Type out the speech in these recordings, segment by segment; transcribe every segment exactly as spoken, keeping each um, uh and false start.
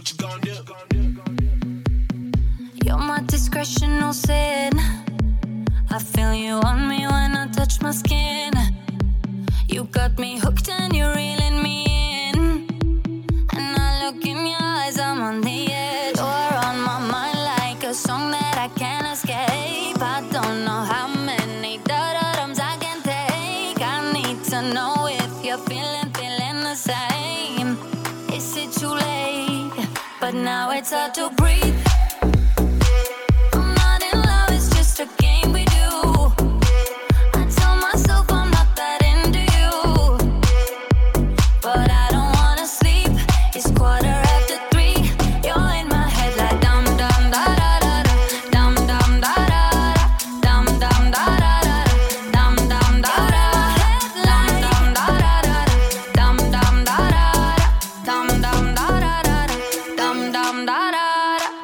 You're my discretion, no sin. I feel you on me when I touch my skin. You got me hooked and you're reeling me in. And I look in your eyes, I'm on the edge. You're on my mind like a song that I can't escape. I don't know how many da-da-dums I can take. I need to know if you're feeling, feeling the same. Is it too late? But now it's hard to breathe. I'm not in love, it's just a game we do. I tell myself I'm not that into you, but I don't wanna sleep. It's quarter after three. You're in my head like dum dum da da da da, dum dum da da da, dum dum da da da, dum dum da da da, dum dum da da da, dum dum da da da, dum dum da da da, dum dum da da da.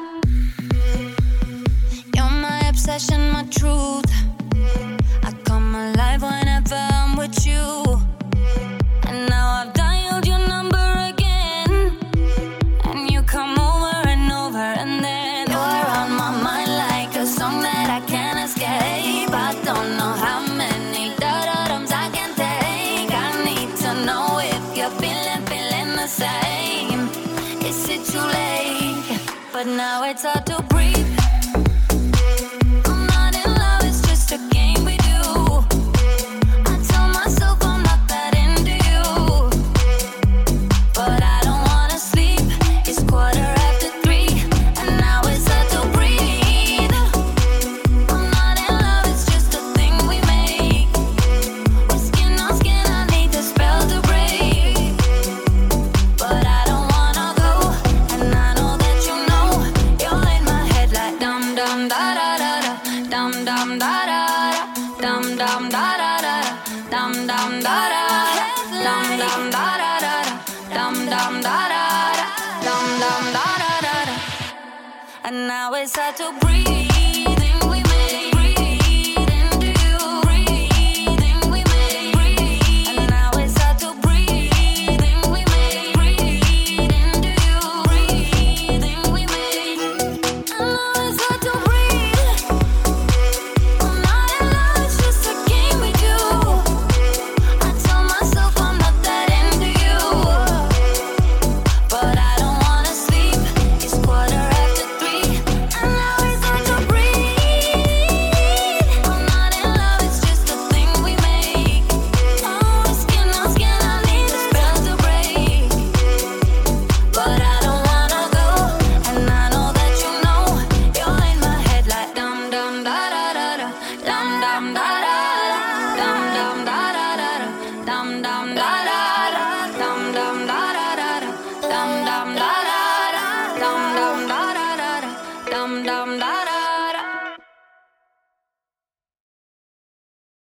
You're my obsession, my truth. I come alive whenever I'm with you. And now I've dialed your number again, and you come over and over, and then you're on my mind like a song that I can't escape. I don't know how many da-da-dums I can take. I need to know if you're feeling, feeling the same. Is it too late? But now it's hard to breathe. I'm not in love, it's just a game we do. I tell myself I'm not that into you, but I don't wanna sleep. It's quarter after three, and now it's hard to breathe. I'm not in love, it's just a thing we make. We're skin on skin, I need the spell to break, but I don't wanna go. And I know that you know you're in my head like dum dum da da da da, dum dum da da da, dum dum da da da, dum dum da da da, dum dum da da da, dum dum da da da, dum dum da da da. And now it's hard to breathe.